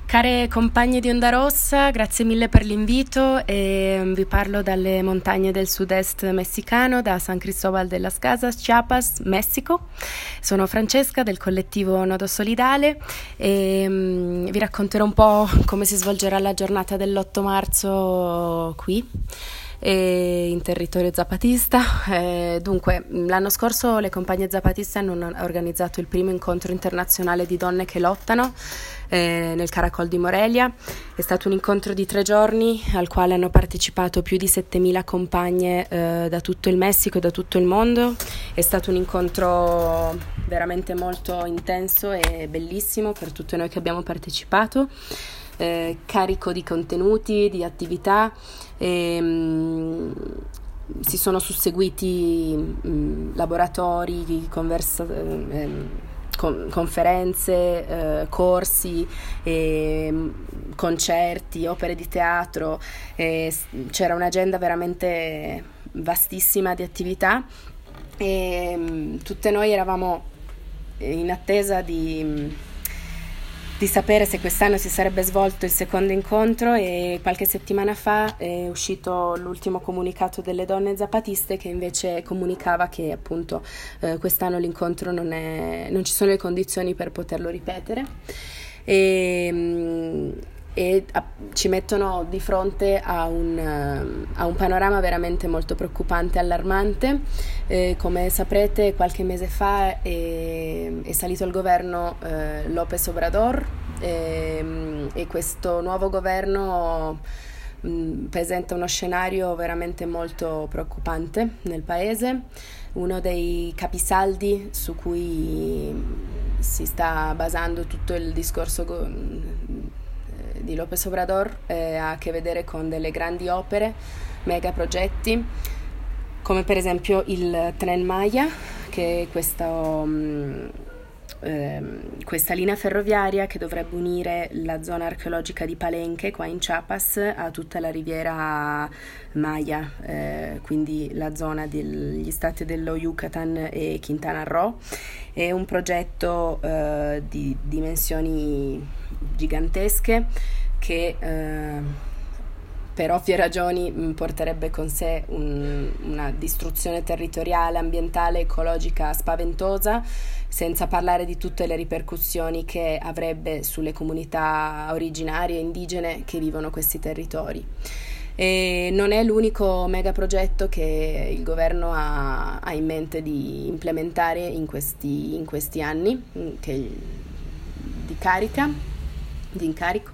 Care compagne di Onda Rossa, grazie mille per l'invito e vi parlo dalle montagne del sud-est messicano, da San Cristóbal de las Casas, Chiapas, Messico. Sono Francesca del collettivo Nodo Solidale e vi racconterò un po' come si svolgerà la giornata dell'8 marzo qui in territorio zapatista. Dunque, l'anno scorso le compagne zapatiste hanno organizzato il primo incontro internazionale di donne che lottano nel Caracol di Morelia. È stato un incontro di 3 giorni al quale hanno partecipato più di 7.000 compagne da tutto il Messico e da tutto il mondo. È stato un incontro veramente molto intenso e bellissimo per tutte noi che abbiamo partecipato, carico di contenuti, di attività. Si sono susseguiti laboratori, conferenze, corsi, concerti, opere di teatro. C'era un'agenda veramente vastissima di attività e tutte noi eravamo in attesa di sapere se quest'anno si sarebbe svolto il secondo incontro, e qualche settimana fa è uscito l'ultimo comunicato delle donne zapatiste che invece comunicava che appunto quest'anno l'incontro non ci sono le condizioni per poterlo ripetere e ci mettono di fronte a un panorama veramente molto preoccupante e allarmante. Come saprete, qualche mese fa è salito al governo López Obrador e questo nuovo governo presenta uno scenario veramente molto preoccupante nel paese. Uno dei capisaldi su cui si sta basando tutto il discorso di López Obrador ha a che vedere con delle grandi opere, mega progetti, come per esempio il Tren Maya, che è questa linea ferroviaria che dovrebbe unire la zona archeologica di Palenque, qua in Chiapas, a tutta la riviera Maya, quindi la zona degli stati dello Yucatan e Quintana Roo. È un progetto di dimensioni gigantesche che per ovvie ragioni porterebbe con sé una distruzione territoriale, ambientale, ecologica spaventosa, senza parlare di tutte le ripercussioni che avrebbe sulle comunità originarie e indigene che vivono questi territori. E non è l'unico megaprogetto che il governo ha in mente di implementare in questi anni di incarico.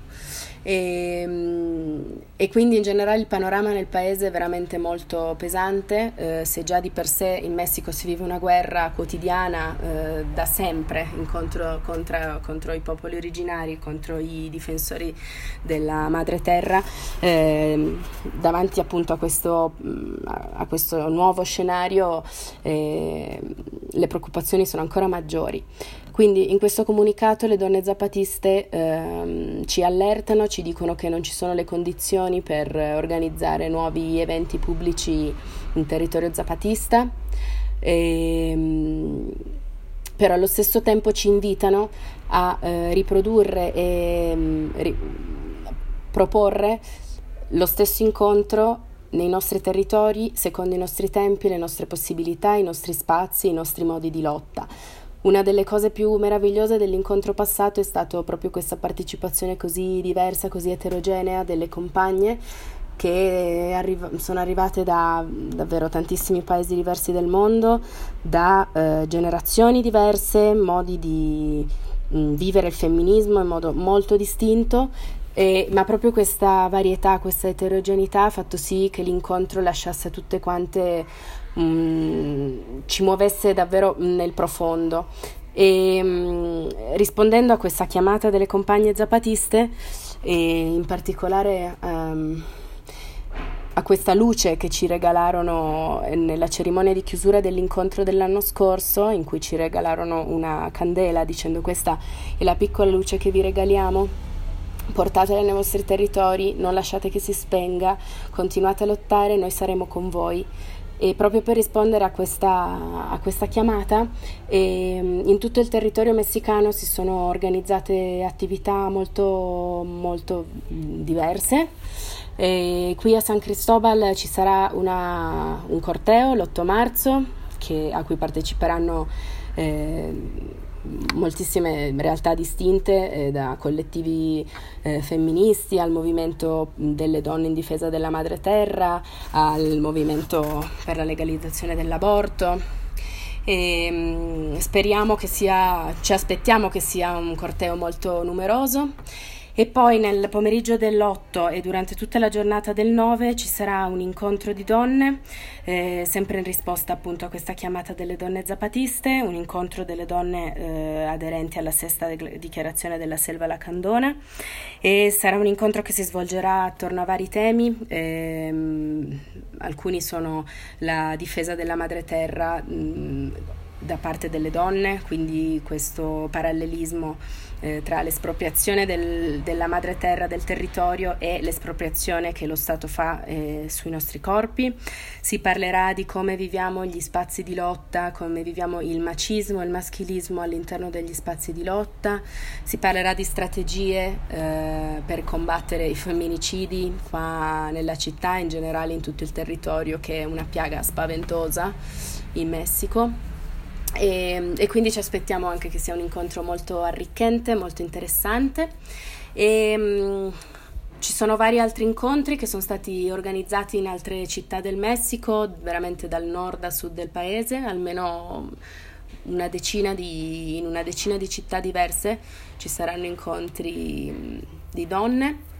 E quindi in generale il panorama nel paese è veramente molto pesante. Se già di per sé in Messico si vive una guerra quotidiana da sempre contro i popoli originari, contro i difensori della madre terra, davanti appunto a questo nuovo scenario le preoccupazioni sono ancora maggiori. Quindi in questo comunicato le donne zapatiste ci allertano, ci dicono che non ci sono le condizioni per organizzare nuovi eventi pubblici in territorio zapatista, però allo stesso tempo ci invitano a riprodurre e proporre lo stesso incontro nei nostri territori, secondo i nostri tempi, le nostre possibilità, i nostri spazi, i nostri modi di lotta. Una delle cose più meravigliose dell'incontro passato è stato proprio questa partecipazione così diversa, così eterogenea delle compagne che sono arrivate da davvero tantissimi paesi diversi del mondo, da generazioni diverse, modi di vivere il femminismo in modo molto distinto, ma proprio questa varietà, questa eterogeneità ha fatto sì che l'incontro lasciasse tutte quante ci muovesse davvero nel profondo. E rispondendo a questa chiamata delle compagne zapatiste e in particolare a questa luce che ci regalarono nella cerimonia di chiusura dell'incontro dell'anno scorso, in cui ci regalarono una candela dicendo: questa è la piccola luce che vi regaliamo, portatela nei vostri territori, non lasciate che si spenga, continuate a lottare, noi saremo con voi. E proprio per rispondere a questa chiamata, in tutto il territorio messicano si sono organizzate attività molto, molto diverse. E qui a San Cristobal ci sarà un corteo l'8 marzo a cui parteciperanno moltissime realtà distinte, da collettivi femministi al movimento delle donne in difesa della madre terra, al movimento per la legalizzazione dell'aborto. E ci aspettiamo che sia un corteo molto numeroso. E poi nel pomeriggio dell'8 e durante tutta la giornata del 9 ci sarà un incontro di donne, sempre in risposta appunto a questa chiamata delle donne zapatiste, un incontro delle donne aderenti alla sesta dichiarazione della Selva Lacandona, e sarà un incontro che si svolgerà attorno a vari temi. Alcuni sono la difesa della madre terra da parte delle donne, quindi questo parallelismo tra l'espropriazione della madre terra del territorio e l'espropriazione che lo Stato fa sui nostri corpi. Si parlerà di come viviamo gli spazi di lotta, come viviamo il macismo e il maschilismo all'interno degli spazi di lotta. Si parlerà di strategie per combattere i femminicidi qua nella città, in generale in tutto il territorio, che è una piaga spaventosa in Messico. E quindi ci aspettiamo anche che sia un incontro molto arricchente, molto interessante. Ci sono vari altri incontri che sono stati organizzati in altre città del Messico, veramente dal nord a sud del paese, almeno in una decina di città diverse ci saranno incontri di donne.